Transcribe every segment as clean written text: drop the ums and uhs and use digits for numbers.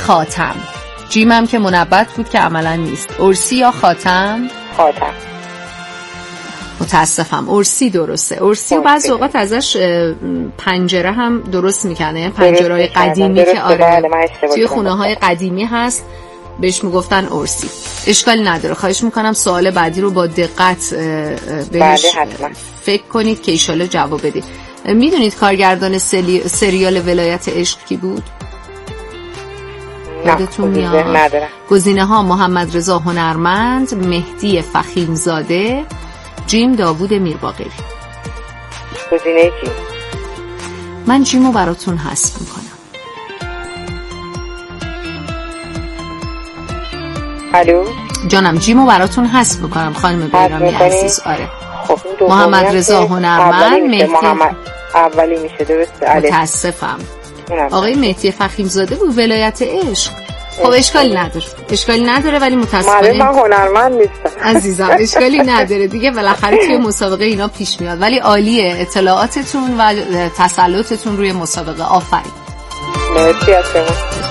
خاتم. جیم هم که منبت بود که عملا نیست. ارسی یا خاتم؟ خاتم. متاسفم. ارسی درسته. ارسی و بعضی اوقات ازش پنجره هم درست میکنه، پنجرهای قدیمی که آره توی خونه های قدیمی هست بهش میگفتن ارسی. اشکالی نداره. خواهش میکنم سوال بعدی رو با دقت بهش فکر کنید که ایشالا جواب بدید. میدونید کارگردان سریال ولایت عشق کی بود؟ یادتون میاد؟ گزینه ها محمد رضا هنرمند، مهدی فخیمزاده، جیم داوود میرباقری. گزینه کی؟ من جیمو براتون حذف میکنم. الو جانم، جیمو براتون حذف میکنم خانم بیرامی عزیز. آره محمد رضا هنرمند، مهدی اولی میشه درسته. متاسفم. آقای مهدی فخیمزاده بود ولایت عشق. خب اشکالی نداره ولی متاسفانه من هنرمند نیستم عزیزم. اشکالی نداره دیگه، بالاخره توی مسابقه اینا پیش میاد. ولی عالیه اطلاعاتتون و تسلطتون روی مسابقه. آفرین. مرسی از شما.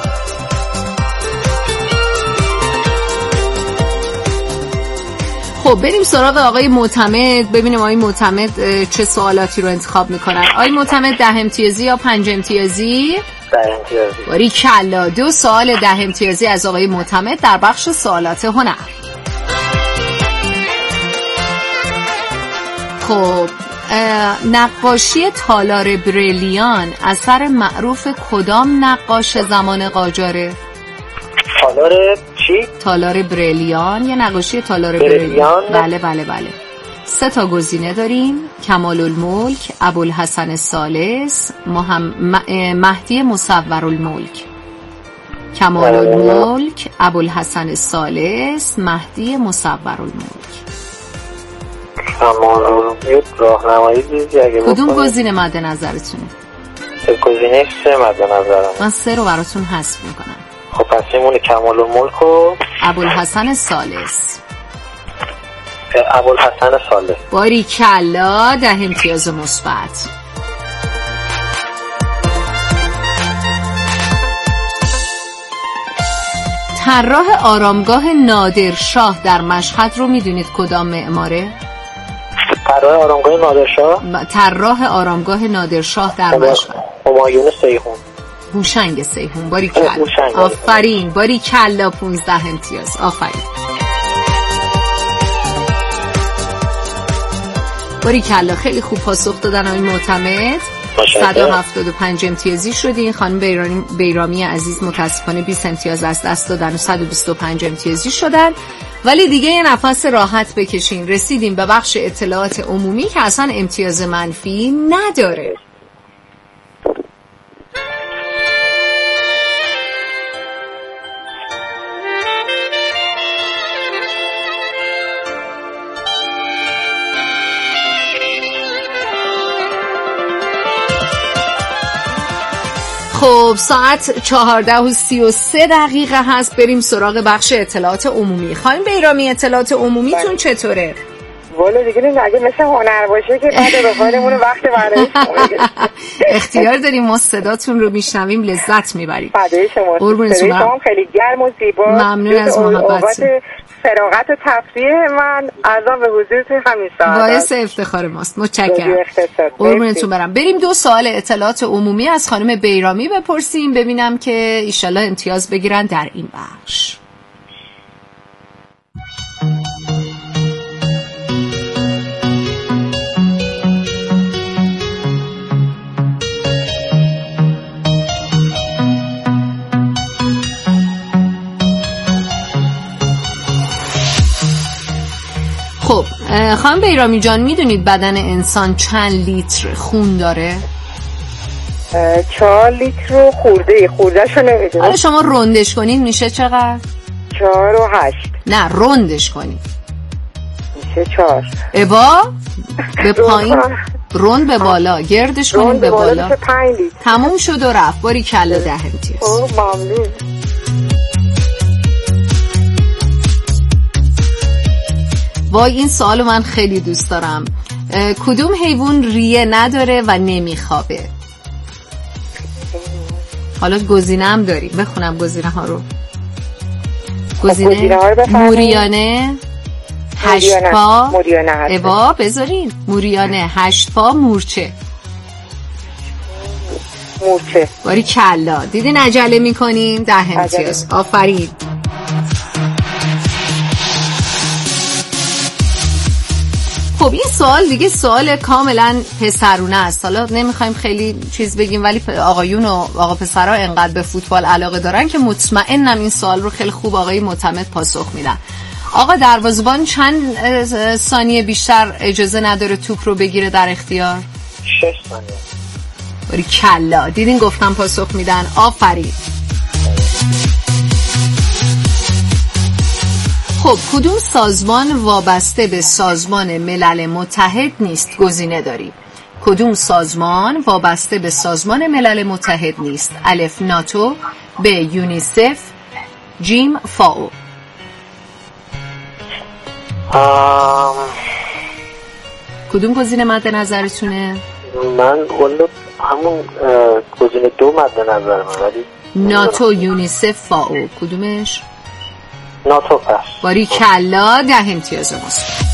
خب بریم سراغ آقای معتمد، ببینیم آقای معتمد چه سوالاتی رو انتخاب میکنن. آقای معتمد 10 امتیازی یا 5 امتیازی؟ 10 امتیازی. باری کلا 2 سوال 10 امتیازی از آقای معتمد در بخش سوالات هنر. خب نقاشی تالار بریلیان اثر معروف کدام نقاش زمان قاجاره؟ تالار چی؟ تالار بریلیان، یه نقاشی تالار بریلیان. بله 3 تا گزینه داریم: کمال الملک، ابوالحسن الثالث، مهدی مصور الملک. کمال الملک، ابوالحسن الثالث، مهدی مصور الملک. کمال الملک راهنمایی دیدی اگه کدوم گزینه مد نظرتونه؟ گزینه 3 مد نظرم. من 3 رو براتون حذف میکنم. خب پس میمونه کمال الملک و ابوالحسن الثالث. ابوالحسن الثالث. باریکلا 10 امتیاز مثبت. طراح آرامگاه نادرشاه در مشهد رو میدونید کدام معماره؟ طراح آرامگاه نادرشاه؟ طراح آرامگاه نادرشاه در مشهد. همایون سیحون. هوشنگ سیحون. باریکلا. آفرین. باریکلا 15 امتیاز. آفرین. باریکلا خیلی خوب پاسخ دادن آقای معتمد. 175 امتیازی شدین. خانم بیرامی عزیز متاسفانه 20 امتیاز از دست دادن و 125 امتیازی شدن. ولی دیگه یه نفس راحت بکشین. رسیدیم به بخش اطلاعات عمومی که اصلا امتیاز منفی نداره. خب ساعت 14:33 هست. بریم سراغ بخش اطلاعات عمومی. خانم بیرامی اطلاعات عمومیتون چطوره؟ والا دیگه اگه مثل هنر باشه که بعد به حالمون وقت برای شما اختیار داریم. ما صداتون رو میشنویم لذت میبریم. فدای شما. شما خیلی گرم و زیبا. ممنون از محبتتون. فراغت و تفریح من ارزان به حضورتون همین ساعت باعث افتخار ماست. متشکرم. قربونتون برم. بریم 2 سوال اطلاعات عمومی از خانم بیرامی بپرسیم ببینم که ایشالله امتیاز بگیرن در این بخش. خب خانم بیرامی جان میدونید بدن انسان چند لیتر خون داره؟ 4 لیتر خوردهشو نمیدونم. حالا شما رندش کنید میشه چقدر؟ 4 و 8. نه رندش کنید میشه 4. ابا به پایین رند به بالا گردش کنید به بالا. تموم شد و رفت. باریکلا 10 امتیاز. ممنون. وای این سوالو من خیلی دوست دارم. کدوم حیوان ریه نداره و نمیخوابه؟ حالا گزینه هم داریم، بخونم گزینه ها رو. گزینه موریانه 8 پا ابا بذارین موریانه 8 پا مورچه باری کلا. دیدین عجله میکنیم 10 امتیاز. آفرین. خب این سوال دیگه سوال کاملا پسرونه است. حالا نمیخوایم خیلی چیز بگیم ولی آقایون و آقا پسرها انقدر به فوتبال علاقه دارن که مطمئنم این سوال رو خیلی خوب آقای معتمد پاسخ میدن. آقا دروازه‌بان چند ثانیه بیشتر اجازه نداره توپ رو بگیره در اختیار؟ 6 ثانیه. باری کلا. دیدین گفتم پاسخ میدن. آفرین. خب کدوم سازمان وابسته به سازمان ملل متحد نیست؟ گزینه داریم. کدوم سازمان وابسته به سازمان ملل متحد نیست؟ الف ناتو، ب یونیسف، جیم فاو. کدوم گزینه مد نظرتونه؟ من همون گزینه 2 مد نظر من. ولی ناتو، یونیسف، فاو کدومش؟ ناتو پس. باری کلا 10 امتیاز مثبت.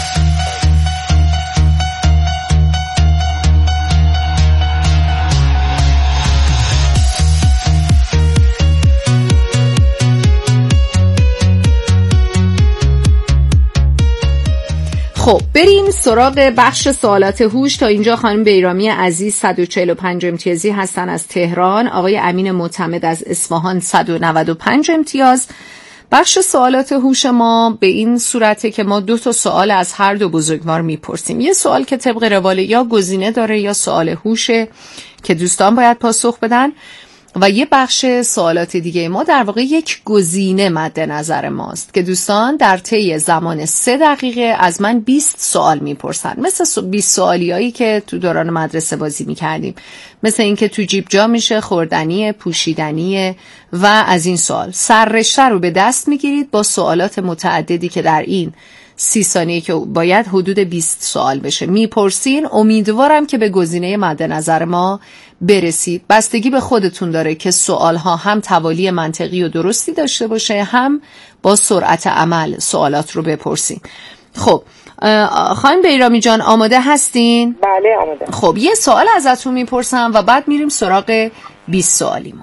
خب بریم سراغ بخش سوالات هوش. تا اینجا خانم بیرامی عزیز 145 امتیازی هستن از تهران، آقای امین معتمد از اصفهان 195 امتیاز. بخش سوالات هوش ما به این صورته که ما 2 تا سوال از هر دو بزرگوار میپرسیم. یه سوال که طبق روال یا گزینه داره یا سوال هوشه که دوستان باید پاسخ بدن و یه بخش سوالات دیگه ما در واقع یک گزینه مد نظر ماست که دوستان در طی زمان 3 دقیقه از من 20 سوال میپرسن، مثل 20 سوالیایی که تو دوران مدرسه بازی میکردیم، مثل این که تو جیب جا میشه، خوردنیه، پوشیدنیه و از این سوال. سررشته رو به دست میگیرید با سوالات متعددی که در این 30 ثانیه که باید حدود 20 سوال بشه میپرسین. امیدوارم که به گزینه مد نظر ما برسید. بستگی به خودتون داره که سوالها هم توالی منطقی و درستی داشته باشه، هم با سرعت عمل سوالات رو بپرسین. خب خانم بیرامی جان آماده هستین؟ بله آماده. خب یه سوال ازتون میپرسم و بعد میریم سراغ 20 سوالیمون.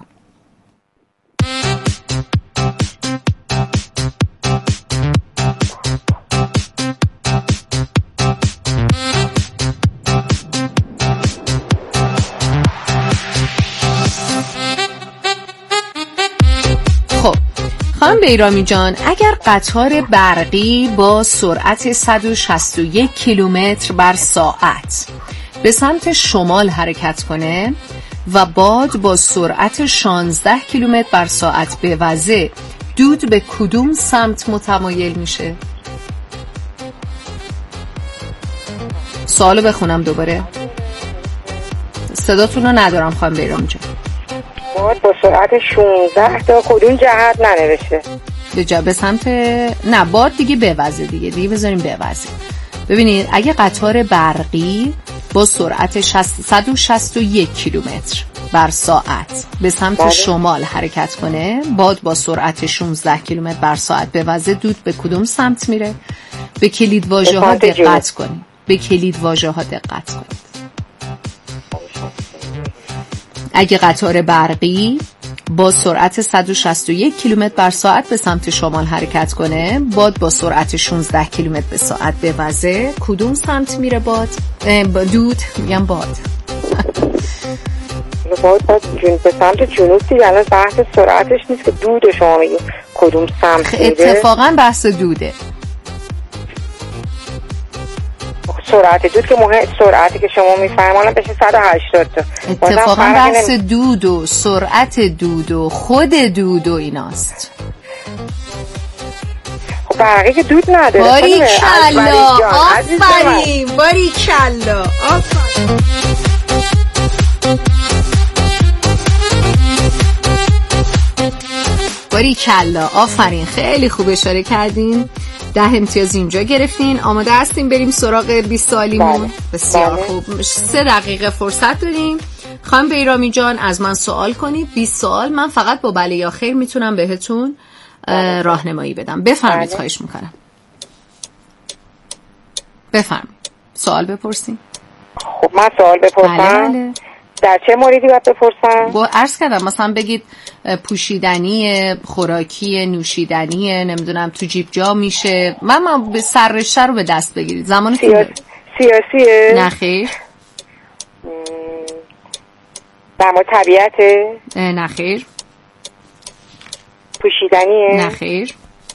خانم بیرامی جان اگر قطار برقی با سرعت 161 کیلومتر بر ساعت به سمت شمال حرکت کنه و باد با سرعت 16 کیلومتر بر ساعت بوزه، دود به کدوم سمت متمایل میشه؟ سوالو بخونم دوباره، صداتون رو ندارم خانم بیرامی جان. باد با سرعت 16 تا کدوم جهت ننوشته؟ به سمت نه باد دیگه بوزه دیگه بذاریم بوزه. ببینید اگه قطار برقی با سرعت 161 کیلومتر بر ساعت به سمت شمال حرکت کنه، باد با سرعت 16 کیلومتر بر ساعت بوزه، دود به کدوم سمت میره؟ به کلید واژه ها دقت کنید. به کلید واژه ها دقت کنید. اگه قطار برقی با سرعت 161 کیلومتر بر ساعت به سمت شمال حرکت کنه، باد با سرعت 16 کیلومتر به ساعت بوزه، کدوم سمت میره باد؟ دود میگم باد. باد به سمت جنوب دیگه. الان بحث سرعتش نیست که دود شما میگید کدوم سمت میره. اتفاقا بحث دوده. سرعت دود که سرعتی که شما میفرمایید بشه 180 تا. اتفاقا بحث دود و سرعت دود و خود دود و ایناست. خب برقی که دود نداره. باری کلا آفرین. باری کلا آفرین. باری کلا آفرین. خیلی خوب اشاره کردین. 10 امتیاز اینجا گرفتین. آماده هستیم بریم سراغ 20 سوالیمون؟ بسیار خوب. 3 دقیقه فرصت داریم. خانم بیرامی جان از من سوال کنید، 20 سوال. من فقط با بله یا خیر میتونم بهتون راهنمایی بدم. بفرمایید. خواهش میکنم. بفرمایید سوال بپرسید. خب من سوال بپرسم؟ بله. در چه موردی باید بپرسم؟ عرض کردم مثلا بگید پوشیدنی، خوراکی، نوشیدنی، نمیدونم تو جیب جا میشه. من به سررشته رو به دست بگیرید. زمانتون سیاسیه؟ نه خیر. در مورد طبیعته؟ نه خیر. پوشیدنیه؟ نه خیر.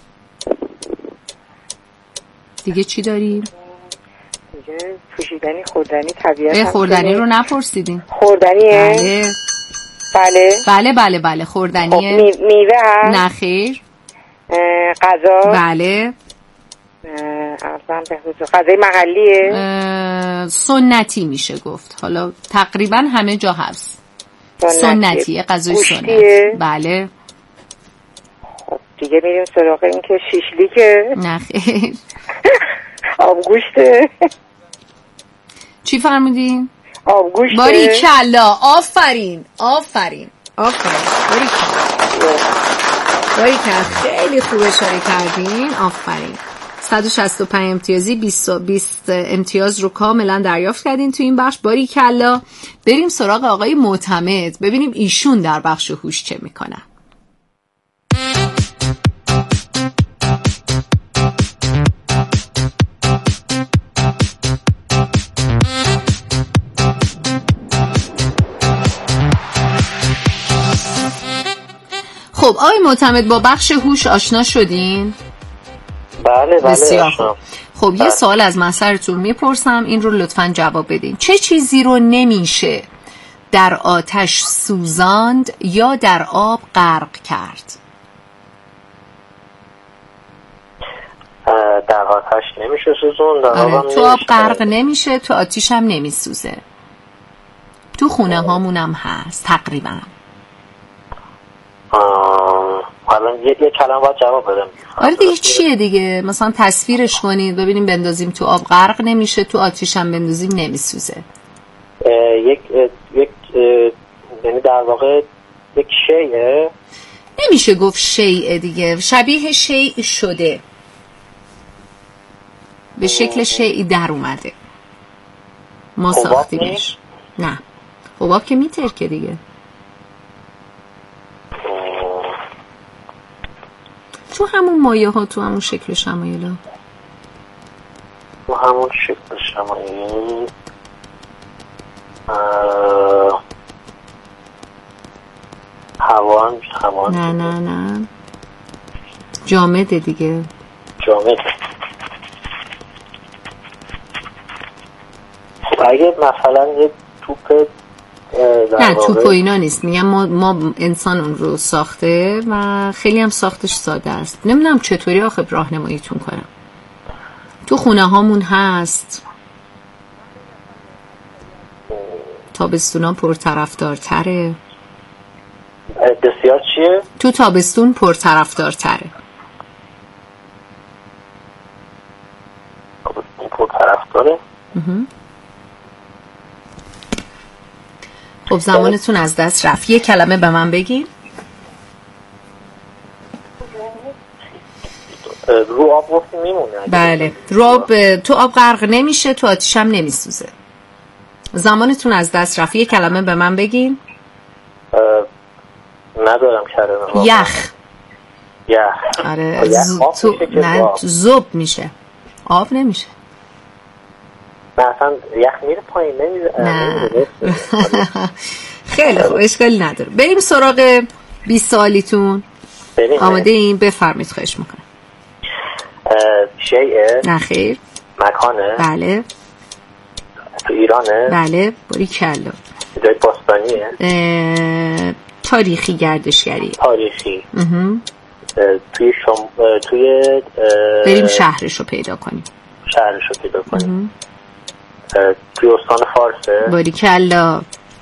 دیگه چی داریم؟ دیگه پوشیدنی، خوردنی، طبیعت. خوردنی رو نپرسیدین. خوردنیه؟ بله خوردنیه. خب میوه هست؟ نه خیر. غذا؟ بله. غذای محلیه؟ سنتی میشه گفت. حالا تقریبا همه جا هست. سنتیه، غذای سنتی. بله. خب دیگه میریم سراغ این که شیشلیکه؟ نه خیر. آبگوشته؟ چی فرمودین؟ آبگوشته. باریکلا. آفرین. باریکلا خیلی خوب اشاره کردین. آفرین. 165 امتیازی، 20 امتیاز رو کاملا دریافت کردین تو این بخش. باریکلا. بریم سراغ آقای معتمد ببینیم ایشون در بخش هوش چه میکنن. خب آقای معتمد با بخش هوش آشنا شدین؟ بله بسیار خوب. خب یه سوال از من سرتون میپرسم، این رو لطفاً جواب بدین. چه چیزی رو نمیشه در آتش سوزاند یا در آب غرق کرد؟ در آتش نمیشه سوزوند، در آب تو آب غرق نمیشه، تو آتیش هم نمیسوزه. تو خونه هامونم هست تقریبا. حالا یه کلمه باید جواب بدم. آره دیگه چیه دیگه؟ مثلا تصویرش کنید ببینیم. بندازیم تو آب غرق نمیشه، تو آتیش هم بندازیم نمیسوزه. یعنی در واقع یک شیء. نمیشه گفت شیء دیگه، شبیه شیء شده، به شکل شیء در اومده، ما ساختیمش. نه حباب که میترکه دیگه. تو همون مایه ها، تو همون شکل شمایل ها، تو همون شکل شمایل. هوا. نه جامده دیگه. جامد. خب اگه مثلا یه توپ، نه توپ و اینا نیست. میگم ما انسان اون رو ساخته و خیلی هم ساختش ساده است. نمیدونم چطوری آخه راهنماییتون کنم. تو خونه هامون هست. تابستونا پرطرفدارتره. بسیار چیه؟ تو تابستون پرطرفدارتره. پرطرفداره؟ خب زمانتون از دست رفت. یه کلمه به من بگین. رو آب گفتی میمونه. بله رو آب، تو آب غرق نمیشه، تو آتیش هم نمیسوزه. زمانتون از دست رفت. یه کلمه به من بگین. ندارم کلمه. یخ. آره نه زوب میشه، آب نمیشه. نه اصلا یخ میره پایین نمیره. نه خیلی خوب اشکالی نداره. بریم سراغ 20 سوالیتون. آماده این؟ بفرمایید. خواهش میکنم. شیء؟ نه خیر. مکانه؟ بله. تو ایرانه؟ بله. باریکلا. جای باستانیه؟ تاریخی، گردشگری. تاریخی. توی بریم شهرشو پیدا کنیم. توی استان فارسه؟ باریکلا.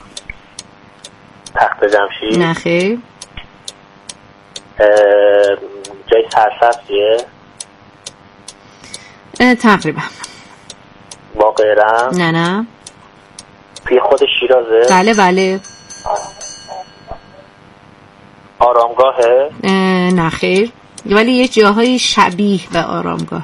تخت جمشید؟ نه خیر. جای سرسبزیه؟ تقریبا. باقرم؟ نه توی خود شیرازه؟ بله بله. آرامگاهه؟ نه خیر، ولی یه جاهای شبیه به آرامگاهه.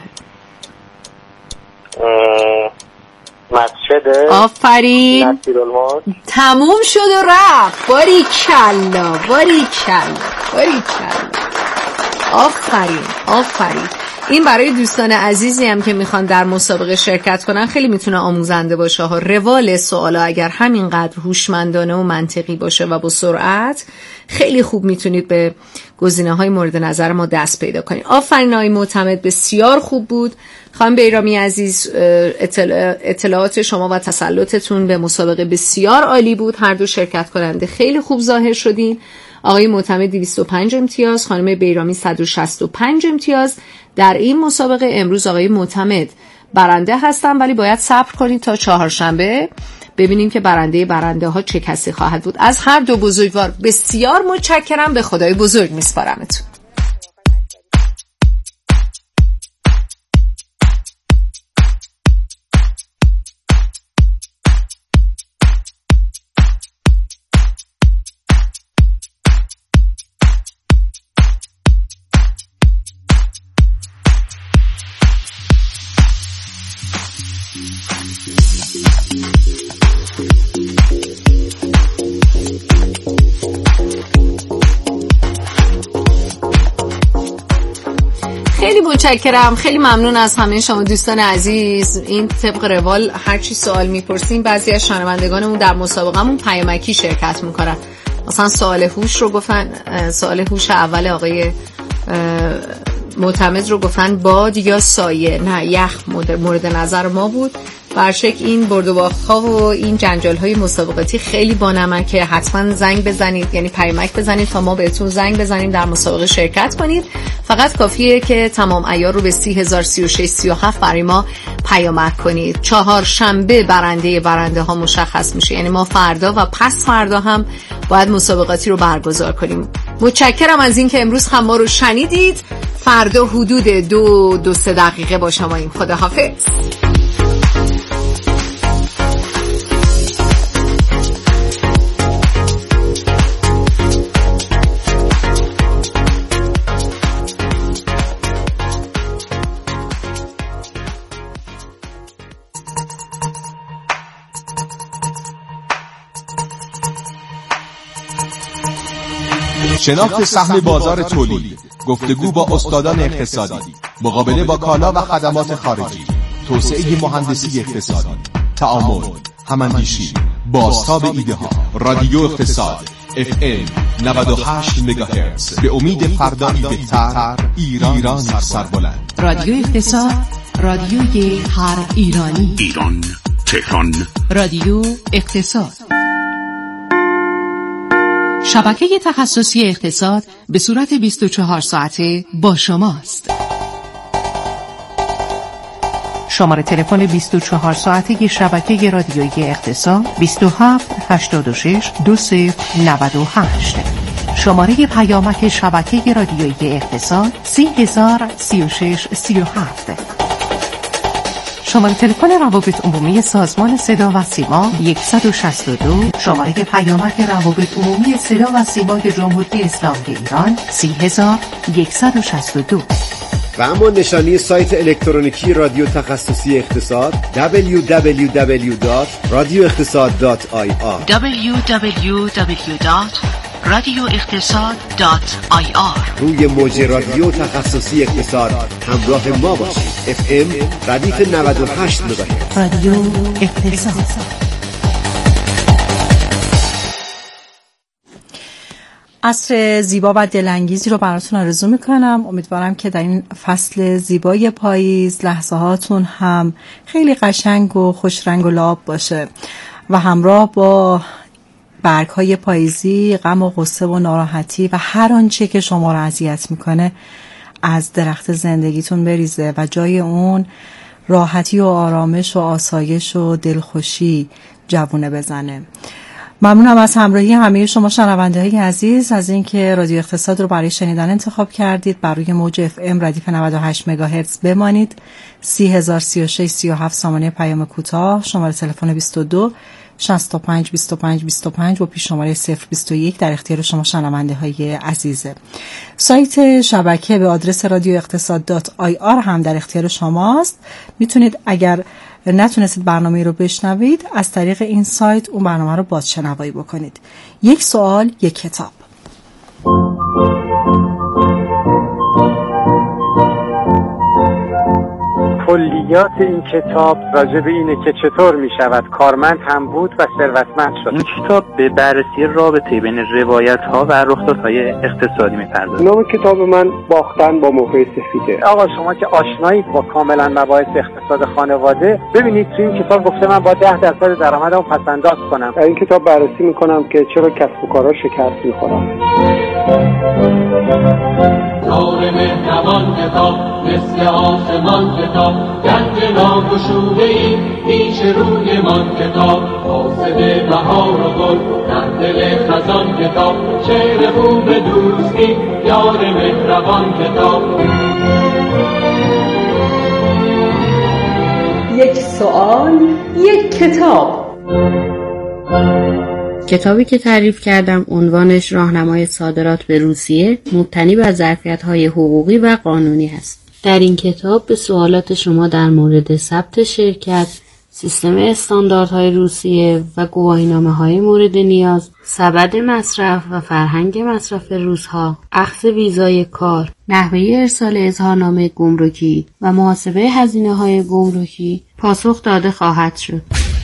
مسجده؟ آفرین، نصیرالملک. تموم شد و رفت. باریکلا باریکلا باریکلا. آفرین آفرین. این برای دوستان عزیزی هم که میخوان در مسابقه شرکت کنن خیلی میتونه آموزنده باشه ها. روال سوالا اگر همینقدر هوشمندانه و منطقی باشه و با سرعت، خیلی خوب میتونید به گزینه‌های مورد نظر ما دست پیدا کنید. آفرین آقای معتمد، بسیار خوب بود. خانم بیرامی عزیز، اطلاعات شما و تسلطتون به مسابقه بسیار عالی بود. هر دو شرکت کننده خیلی خوب ظاهر شدین. آقای معتمد 205 امتیاز، خانم بیرامی 165 امتیاز. در این مسابقه امروز آقای معتمد برنده هستن، ولی باید صبر کنید تا چهارشنبه ببینیم که برنده ها چه کسی خواهد بود. از هر دو بزرگوار بسیار متشکرم. به خدای بزرگ میسپارمتون. خیلی متشکرم، خیلی ممنون از همه شما دوستان عزیز. این طبق روال هر چی سوال میپرسیم، بعضی از شنوندگانمون در مسابقهمون پیامکی شرکت میکنن. مثلا سوال هوش رو گفتن، سوال هوش اول آقای معتمد رو گفتن باد یا سایه، نه یخ مورد نظر ما بود. برشک این برد و باخت ها و این جنجال های مسابقاتی خیلی بانمکه. حتما زنگ بزنید، یعنی پیامک بزنید تا ما بهتون زنگ بزنیم در مسابقه شرکت کنید. فقط کافیه که تمام عیار رو به 30,036-37 برای ما پیامک کنید. چهارشنبه برنده ها مشخص میشه، یعنی ما فردا و پس فردا هم باید مسابقاتی رو برگزار کنیم. متشکرم از این که امروز هم ما رو شنیدید. فردا حدود 2-3 دقیقه با شماییم. خداحافظ. شناخت سهم بازار تولید، گفتگو با استادان اقتصادی، مقابله با کالا و خدمات خارجی، توسعه مهندسی اقتصادی، تعامل، هماندیشی، بازتاب ایده ها. رادیو اقتصاد FM 98 مگاهرتز. به امید فردایی بهتر، ایران سربلند. رادیو اقتصاد، رادیوی هر ایرانی. ایران، تهران. رادیو اقتصاد، شبکه تخصصی اقتصاد به صورت 24 ساعته با شماست. شماره تلفن 24 ساعته شبکه رادیویی اقتصاد 27 86 20 98. شماره پیامک شبکه رادیویی اقتصاد 30,036 37. شماره تلفن روابط عمومی سازمان صدا و سیما 162. شماره پیامک روابط عمومی صدا و سیمای جمهوری اسلامی ایران 30,162. و اما نشانی سایت الکترونیکی رادیو تخصصی اقتصاد www.radioeqtasad.ir www.radioeqtasad.ir. روی موج رادیو تخصصی اقتصاد همراه ما باشید. FM ردیف 98 مگاهرتز. رادیو اقتصاد. عصر زیبا و دلانگیزی رو براتون آرزو میکنم. امیدوارم که در این فصل زیبای پاییز لحظه هاتون هم خیلی قشنگ و خوش رنگ و لعاب باشه و همراه با برگ های پاییزی غم و غصه و ناراحتی و هر آنچه که شما رو اذیت میکنه از درخت زندگیتون بریزه و جای اون راحتی و آرامش و آسایش و دلخوشی جوونه بزنه. ممنونم از همراهی همه شما شنونده های عزیز، از اینکه رادیو اقتصاد رو برای شنیدن انتخاب کردید. بر روی موج FM ردیف 98 مگاهرتز بمانید. 30,036 37 سامانه پیام کوتاه، شماره تلفن 22 65 25 25 و پیش شماره 021 در اختیار شما شنونده های عزیزه. سایت شبکه به آدرس radioiqtasad.ir هم در اختیار شماست. میتونید اگر نتونستید برنامه رو بشنوید از طریق این سایت اون برنامه رو بازشنوایی بکنید. یک سوال یک کتاب. کلیات این کتاب راجع به اینه که چطور می شود کارمند هم بود و ثروتمند شد. این کتاب به بررسی رابطه بین روایت‌ها و رخدادهای اقتصادی می‌پردازه. نام کتاب من باختن با موقع سفیده. آقا شما که آشنایید با کاملا مباحث اقتصاد خانواده، ببینید تو این کتاب گفته من با 10% درآمدم پس‌انداز کنم. در این کتاب بررسی می‌کنم که چرا کسب و کارها شکست می‌خورن. نور مهربان کتاب مثل آسمان کتاب، گنج ناگشوده‌ای پیش روی من کتاب، حاصل بهار و گل در دل خزان کتاب، شعر خوب دوستی یار مهربان کتاب. یک سوال یک کتاب. کتابی که تعریف کردم عنوانش راهنمای صادرات به روسیه، مبتنی بر ظرفیت‌های حقوقی و قانونی است. در این کتاب به سوالات شما در مورد ثبت شرکت، سیستم استانداردهای روسیه و گواهینامه‌های مورد نیاز، سبد مصرف و فرهنگ مصرف روس‌ها، اخذ ویزای کار، نحوه ارسال اظهارنامه گمرکی و محاسبه هزینه‌های گمرکی پاسخ داده خواهد شد.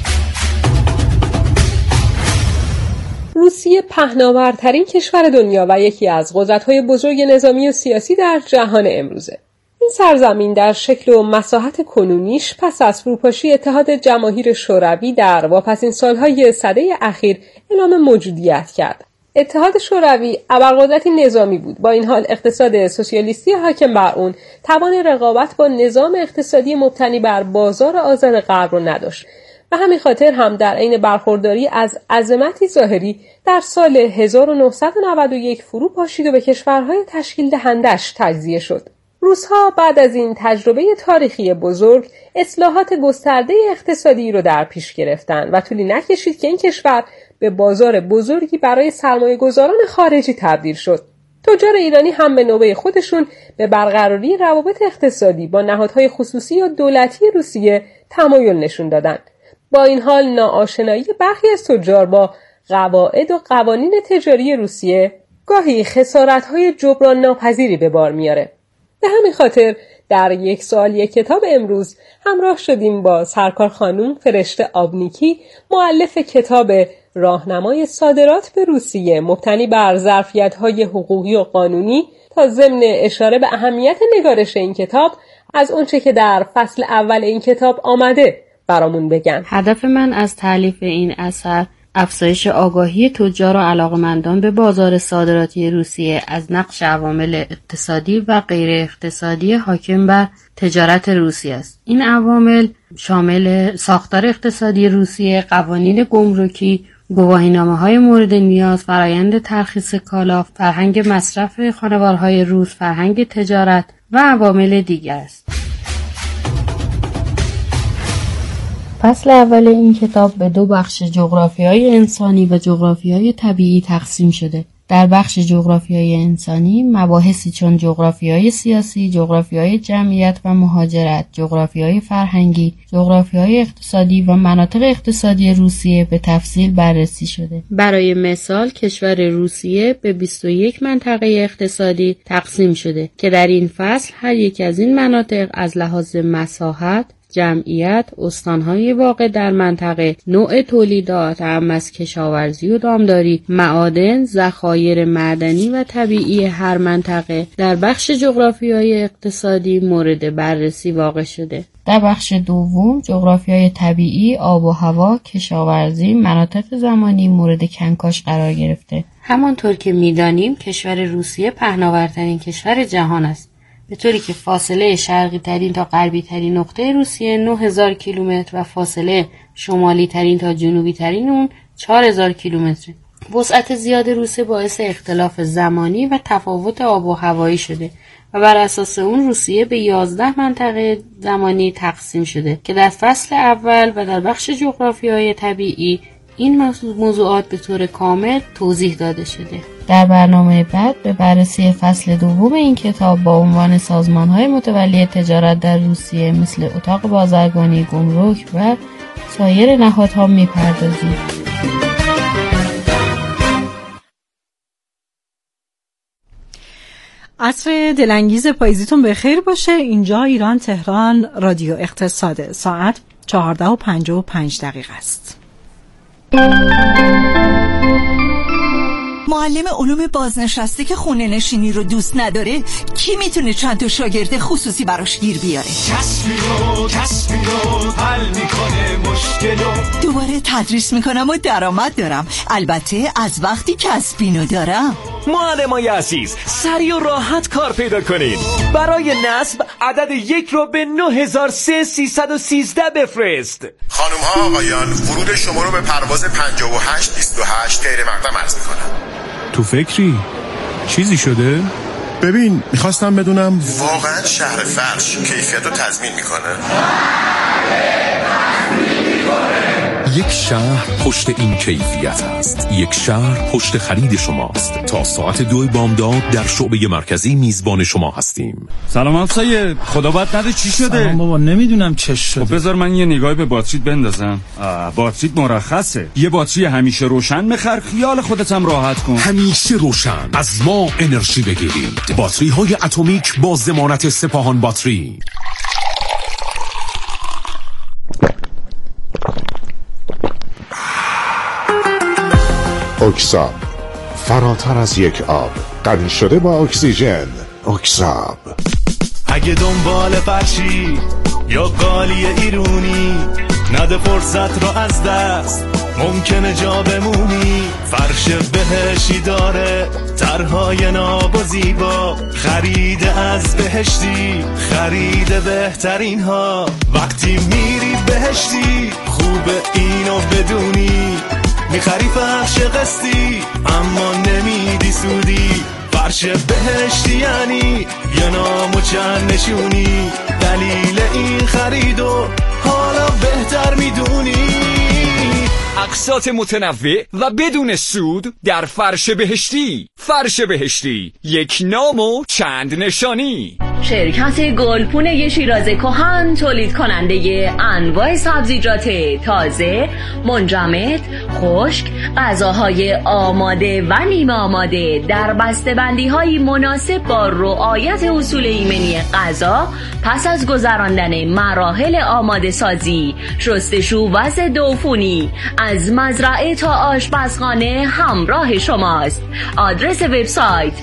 روسیه پهناورترین کشور دنیا و یکی از قدرت‌های بزرگ نظامی و سیاسی در جهان امروزه. این سرزمین در شکل و مساحت کنونیش پس از فروپاشی اتحاد جماهیر شوروی در واپسین سالهای سده اخیر اعلام موجودیت کرد. اتحاد شوروی ابرقدرتی نظامی بود، با این حال اقتصاد سوسیالیستی حاکم بر اون توان رقابت با نظام اقتصادی مبتنی بر بازار آزاد غرب رو نداشت. به همین خاطر هم در عین برخورداری از عظمتی ظاهری در سال 1991 فرو پاشید و به کشورهای تشکیل دهندش تجزیه شد. روس‌ها بعد از این تجربه تاریخی بزرگ اصلاحات گسترده اقتصادی رو در پیش گرفتند و طولی نکشید که این کشور به بازار بزرگی برای سرمایه‌گذاران خارجی تبدیل شد. تجار ایرانی هم به نوبه خودشون به برقراری روابط اقتصادی با نهادهای خصوصی و دولتی روسیه تمایل نشون دادند. با این حال ناآشنایی برخی از تجار با قواعد و قوانین تجاری روسیه گاهی خسارت‌های جبران ناپذیری به بار میاره. به همین خاطر در یک سوال یک کتاب امروز همراه شدیم با سرکار خانم فرشته آبنیکی، مؤلف کتاب راهنمای صادرات به روسیه مبتنی بر ظرفیت‌های حقوقی و قانونی، تا ضمن اشاره به اهمیت نگارش این کتاب از اونچه که در فصل اول این کتاب آمده برامون بگن. هدف من از تالیف این اثر افزایش آگاهی تجار و علاقمندان به بازار صادراتی روسیه از نقش عوامل اقتصادی و غیر اقتصادی حاکم بر تجارت روسیه است. این عوامل شامل ساختار اقتصادی روسیه، قوانین گمرکی، گواهینامه‌های مورد نیاز، فرایند ترخیص کالا، فرهنگ مصرف خانوارهای روس، فرهنگ تجارت و عوامل دیگر است. فصل اول این کتاب به دو بخش جغرافیای انسانی و جغرافیای طبیعی تقسیم شده. در بخش جغرافیای انسانی مباحثی چون جغرافیای سیاسی، جغرافیای جمعیت و مهاجرت، جغرافیای فرهنگی، جغرافیای اقتصادی و مناطق اقتصادی روسیه به تفصیل بررسی شده. برای مثال کشور روسیه به 21 منطقه اقتصادی تقسیم شده که در این فصل هر یک از این مناطق از لحاظ مساحت، جمعیت، استانهای واقع در منطقه، نوع تولیدات اعم از کشاورزی و دامداری، معادن، ذخایر معدنی و طبیعی هر منطقه در بخش جغرافیای اقتصادی مورد بررسی واقع شده. در بخش دوم جغرافیای طبیعی، آب و هوا، کشاورزی، مناطق زمانی مورد کنکاش قرار گرفته. همانطور که می‌دانیم کشور روسیه پهناورترین کشور جهان است، به طوری که فاصله شرقی ترین تا غربی ترین نقطه روسیه 9000 کیلومتر و فاصله شمالی ترین تا جنوبی ترین اون 4000 کیلومتر. وسعت زیاد روسیه باعث اختلاف زمانی و تفاوت آب و هوایی شده و بر اساس اون روسیه به 11 منطقه زمانی تقسیم شده که در فصل اول و در بخش جغرافیای طبیعی این موضوعات به طور کامل توضیح داده شده. در برنامه بعد به بررسی فصل دوم این کتاب با عنوان سازمان‌های متولی تجارت در روسیه مثل اتاق بازرگانی، گمرک و سایر نهادها می‌پردازیم. عصر دلانگیز پاییزیتون بخیر باشه. اینجا ایران تهران رادیو اقتصاد، ساعت 14:55 است. معلم علوم بازنشسته که خونه نشینی رو دوست نداره کی میتونه چند تا شاگرد خصوصی براش گیر بیاره؟ کسبی رو حل میکنه مشکلو. دوباره تدریس میکنم و درآمد دارم، البته از وقتی کسبینو دارم. معلمای عزیز، سریع و راحت کار پیدا کنید. برای نصب عدد 1 رو به 9313 بفرست. خانم ها آقایان، ورود شما رو به پرواز 5828 غیر مقدم عرض میکنم. تو فکری؟ چیزی شده؟ ببین، میخواستم بدونم واقعا شهر فرش کیفیت رو تضمین میکنه؟ یک شهر پشت این کیفیت است. یک شهر پشت خرید شماست. تا ساعت 2 بامداد در شعبه مرکزی میزبان شما هستیم. سلام همسایه، خدا بد نده چی شده؟ سلام بابا، نمیدونم چه شده. خب بذار من یه نگاهی به باتریت بندازم. باتریت مرخصه. یه باتری همیشه روشن بخر، خیال خودت هم راحت کن. همیشه روشن. از ما انرژی بگیرید. باتری های اتمیک با ضمانت سپاهان باتری. اکساب، فراتر از یک آب، غنی شده با اکسیژن. اکساب. اگه دنبال فرشی یا قالی ایرونی، نده فرصت رو از دست، ممکنه جا بمونی. فرش بهشتی داره طرحهای ناب و زیبا، خرید از بهشتی، خرید بهترین ها. وقتی میری بهشتی خوبه اینو بدونی، میخری فرش قسطی اما نمیدی سودی. فرش بهشتی یعنی یه نام و چند نشونی، دلیل این خریدو حالا بهتر میدونی. اقساط متنوع و بدون سود در فرش بهشتی. فرش بهشتی، یک نام و چند نشانی. شرکت گلپونه شیراز کهن تولید کننده انواع سبزیجات تازه، منجمد، خشک، غذاهای آماده و نیمه آماده در بسته‌بندی‌های مناسب با رعایت اصول ایمنی غذا. پس از گذراندن مراحل آماده سازی، شستشو و ضد عفونی، از مزرعه تا آشپزخانه همراه شماست. آدرس وبسایت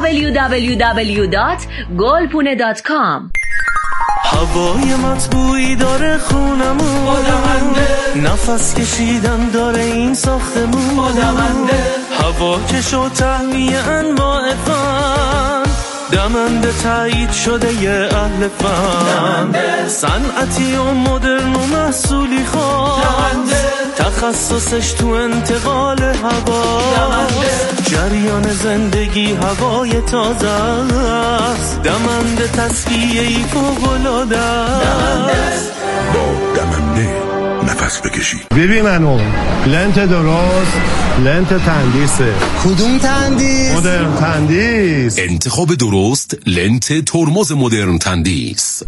www.golpune.com. هوای مطبوعی داره خونمون، نفس کشیدن داره این ساختمون. هوا کش و تهویه انواع فن، دمنده تایید شده یه اهل فن، صنعتی و مدرن و محصولی خاص، تخصصش تو انتقال هوا، جریان زندگی هوای تازه است، دمنده تصفیه‌ای فوق‌العاده است. با دمنده نفس بکشی. ببین منو لنت درست، لنت تندیسه. کدوم تندیس؟ مدرن تندیس. انتخاب درست، لنت ترمز مدرن تندیس.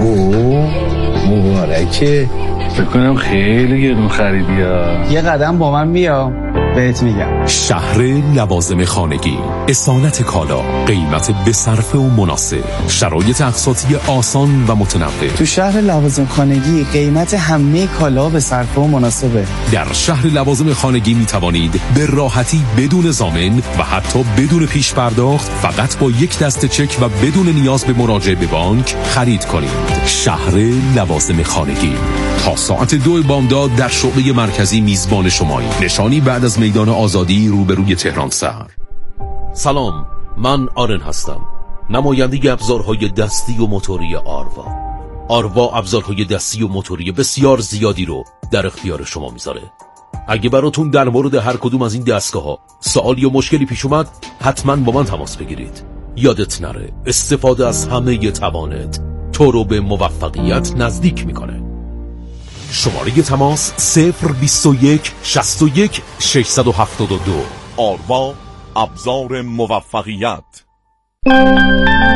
مبارکه. فکر کنم خیلی گرون خریدی ها. یه قدم با من بیا بهت میگم. شهر لوازم خانگی، اصالت کالا، قیمت به صرفه و مناسب، شرایط اقساطی آسان و متنوع. تو شهر لوازم خانگی قیمت همه کالا به صرفه و مناسبه. در شهر لوازم خانگی می توانید به راحتی بدون ضامن و حتی بدون پیش پرداخت، فقط با یک دسته چک و بدون نیاز به مراجعه به بانک خرید کنید. شهر لوازم خانگی تا ساعت 2 بامداد در شعبه مرکزی میزبان شمایی. نشانی بعد از میدان آزادی روبروی تهران سر. سلام، من آرن هستم، نماینده ابزارهای دستی و موتوری آروا. آروا ابزارهای دستی و موتوری بسیار زیادی رو در اختیار شما میذاره. اگه براتون در مورد هر کدوم از این دستگاه‌ها سوالی یا مشکلی پیش اومد، حتما با من تماس بگیرید. یادت نره استفاده از همه توانت تو رو به موفقیت نزدیک میکنه. شماره تماس 021 61 672. آروا، ابزار موفقیت.